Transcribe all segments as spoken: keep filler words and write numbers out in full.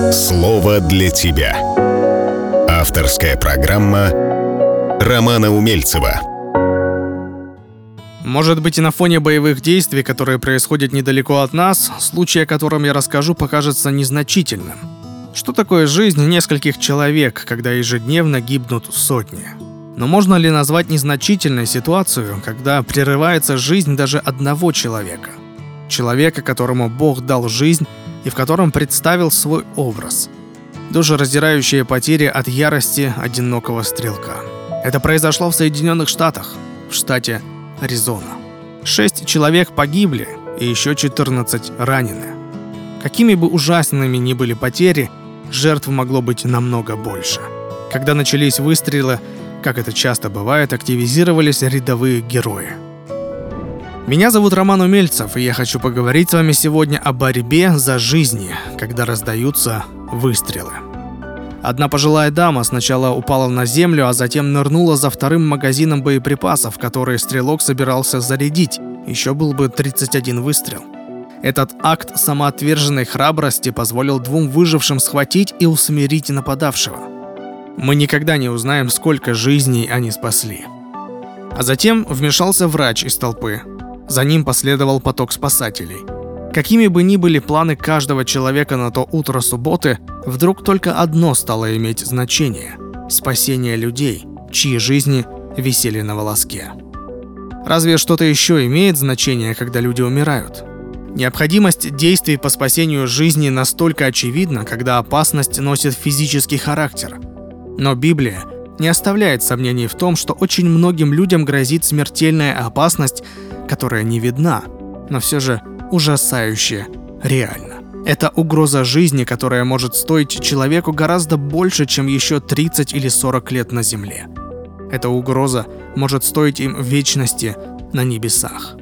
Слово для тебя. Авторская программа Романа Умельцева. Может быть, и на фоне боевых действий, которые происходят недалеко от нас, случай, о котором я расскажу, покажется незначительным. Что такое жизнь нескольких человек, когда ежедневно гибнут сотни? Но можно ли назвать незначительной ситуацию, когда прерывается жизнь даже одного человека? Человека, которому Бог дал жизнь и в котором представил свой образ. Душераздирающие потери от ярости одинокого стрелка. Это произошло в Соединенных Штатах, в штате Аризона. Шесть человек погибли и еще четырнадцать ранены. Какими бы ужасными ни были потери, жертв могло быть намного больше. Когда начались выстрелы, как это часто бывает, активизировались рядовые герои. Меня зовут Роман Умельцев, и я хочу поговорить с вами сегодня о борьбе за жизни, когда раздаются выстрелы. Одна пожилая дама сначала упала на землю, а затем нырнула за вторым магазином боеприпасов, который стрелок собирался зарядить. Еще был бы тридцать один выстрел. Этот акт самоотверженной храбрости позволил двум выжившим схватить и усмирить нападавшего. Мы никогда не узнаем, сколько жизней они спасли. А затем вмешался врач из толпы. За ним последовал поток спасателей. Какими бы ни были планы каждого человека на то утро субботы, вдруг только одно стало иметь значение – спасение людей, чьи жизни висели на волоске. Разве что-то еще имеет значение, когда люди умирают? Необходимость действий по спасению жизни настолько очевидна, когда опасность носит физический характер. Но Библия не оставляет сомнений в том, что очень многим людям грозит смертельная опасность, которая не видна, но все же ужасающе реально. Это угроза жизни, которая может стоить человеку гораздо больше, чем еще тридцать или сорок лет на земле. Эта угроза может стоить им вечности на небесах.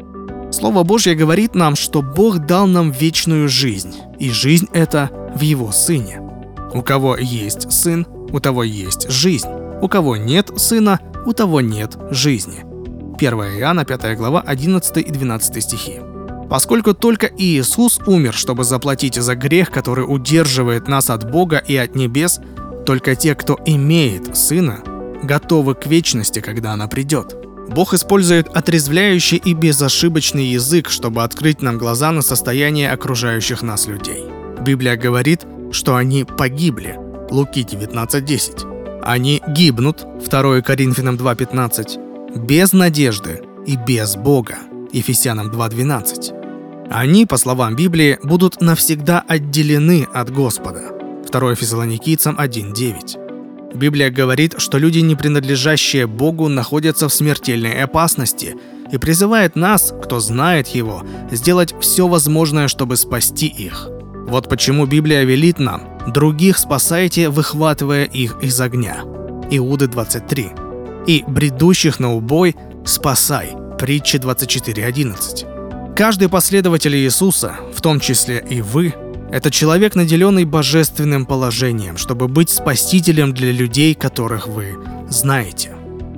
Слово Божье говорит нам, что Бог дал нам вечную жизнь, и жизнь эта в Его Сыне. У кого есть Сын, у того есть жизнь. У кого нет Сына, у того нет жизни. первое Иоанна, пятая глава, одиннадцатый и двенадцатый стихи. Поскольку только Иисус умер, чтобы заплатить за грех, который удерживает нас от Бога и от небес, только те, кто имеет Сына, готовы к вечности, когда она придет. Бог использует отрезвляющий и безошибочный язык, чтобы открыть нам глаза на состояние окружающих нас людей. Библия говорит, что они погибли. Луки девятнадцать десять. Они гибнут. второе Коринфянам два пятнадцать. Без надежды и без Бога. Ефесянам два двенадцать. Они, по словам Библии, будут навсегда отделены от Господа. второе Фессалоникийцам один девять. Библия говорит, что люди, не принадлежащие Богу, находятся в смертельной опасности и призывает нас, кто знает Его, сделать все возможное, чтобы спасти их. Вот почему Библия велит нам: других спасайте, выхватывая их из огня. Иуды двадцать три. И бредущих на убой спасай. Притча двадцать четыре одиннадцать. Каждый последователь Иисуса, в том числе и вы, это человек, наделенный божественным положением, чтобы быть спасителем для людей, которых вы знаете.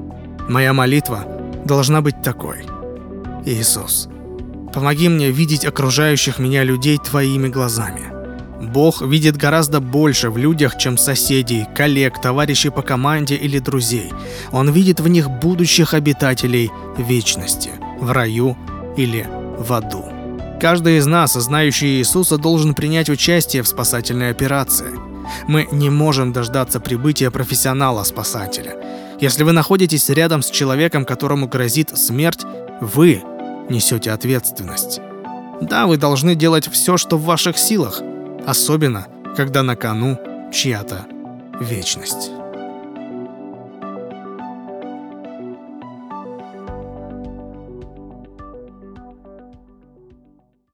Моя молитва должна быть такой: Иисус, помоги мне видеть окружающих меня людей Твоими глазами. Бог видит гораздо больше в людях, чем соседей, коллег, товарищей по команде или друзей. Он видит в них будущих обитателей вечности, в раю или в аду. Каждый из нас, знающий Иисуса, должен принять участие в спасательной операции. Мы не можем дождаться прибытия профессионала-спасателя. Если вы находитесь рядом с человеком, которому грозит смерть, вы несете ответственность. Да, вы должны делать все, что в ваших силах, особенно, когда на кону чья-то вечность.